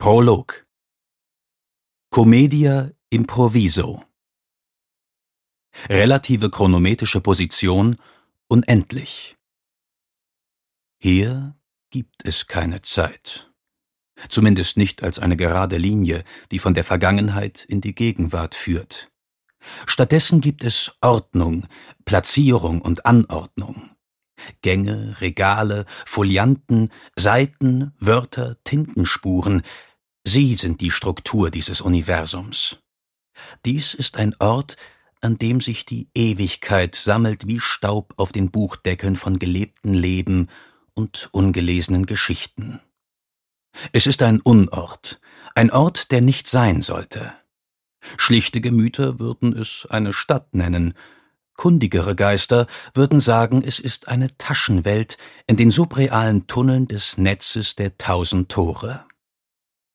Prolog. Commedia improviso. Relative chronometrische Position unendlich. Hier gibt es keine Zeit. Zumindest nicht als eine gerade Linie, die von der Vergangenheit in die Gegenwart führt. Stattdessen gibt es Ordnung, Platzierung und Anordnung. Gänge, Regale, Folianten, Seiten, Wörter, Tintenspuren, sie sind die Struktur dieses Universums. Dies ist ein Ort, an dem sich die Ewigkeit sammelt wie Staub auf den Buchdeckeln von gelebten Leben und ungelesenen Geschichten. Es ist ein Unort, ein Ort, der nicht sein sollte. Schlichte Gemüter würden es eine Stadt nennen, kundigere Geister würden sagen, es ist eine Taschenwelt in den subrealen Tunneln des Netzes der 1000 Tore.